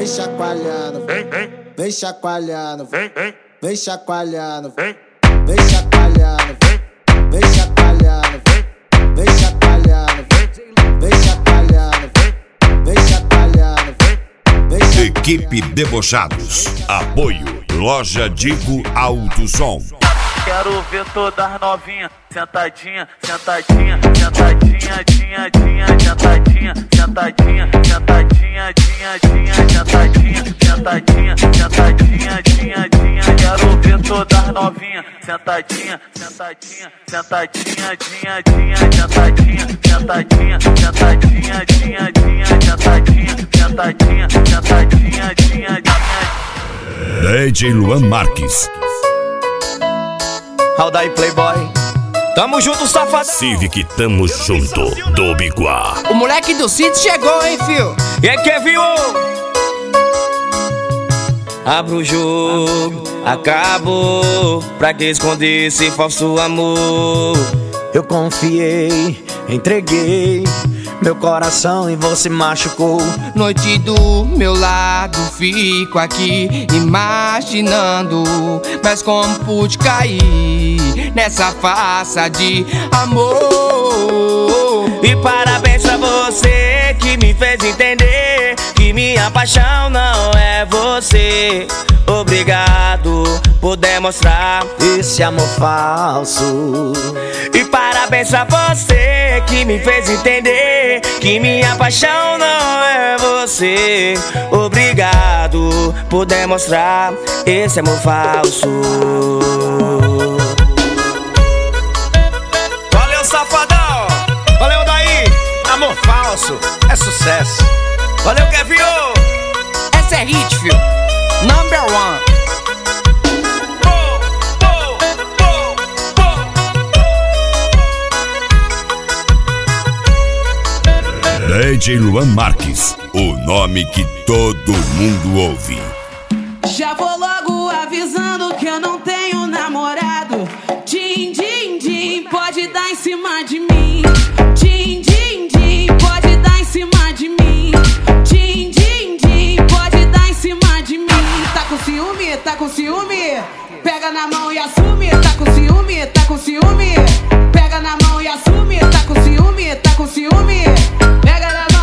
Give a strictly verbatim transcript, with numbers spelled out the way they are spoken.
vem chacoalhando, vem, vem, vem chacoalhando, vem, vem, vem chacoalhando, vem, vem chacoalhando, vem, vem chacoalhando, vem, vem chacoalhando, vem, vem chacoalhando, vem, vem chacoalhando, vem, vem chacoalhando. Equipe Debochados. Apoio Loja Digo Alto Som. Quero ver todas novinhas, sentadinha, sentadinha, sentadinha, dinha, dinha, sentadinha, sentadinha, sentadinha, dinha, dinha, sentadinha, sentadinha, sentadinha, dinha, dinha. Quero ver todas novinhas, sentadinha, sentadinha, sentadinha, dinha, dinha, sentadinha, sentadinha, sentadinha, dinha, dinha, sentadinha, sentadinha, sentadinha, dinha, dinha. D J Luan Marques. Aldair Playboy. Tamo junto, safadão. Civic, tamo junto, do Biguá. O moleque do sítio chegou, hein, fio? E aí, quer viu? Abra o jogo, acabou. Pra que esconder esse falso amor? Eu confiei, entreguei meu coração e você machucou. Noite do meu lado, fico aqui imaginando, mas como pude cair nessa farsa de amor. E parabéns pra você que me fez entender que minha paixão não é você. Obrigado por demonstrar esse amor falso. E parabéns pra você que me fez entender que minha paixão não é você. Obrigado por demonstrar esse amor falso. Valeu, safadão. Valeu, daí. Amor falso é sucesso. Valeu, Kevin. Essa é hit, fio. Number one. D J Luan Marques, o nome que todo mundo ouve. Já vou logo avisando que eu não tenho namorado. Din, din, din, pode dar em cima de mim. Din, din, din, pode dar em cima de mim. Din, din, din, pode dar em cima de mim. Tá com ciúme? Tá com ciúme? Pega na mão e assume. Tá com ciúme? Tá com ciúme? Pega na mão e assume. Tá com ciúme? Tá com ciúme? Pega na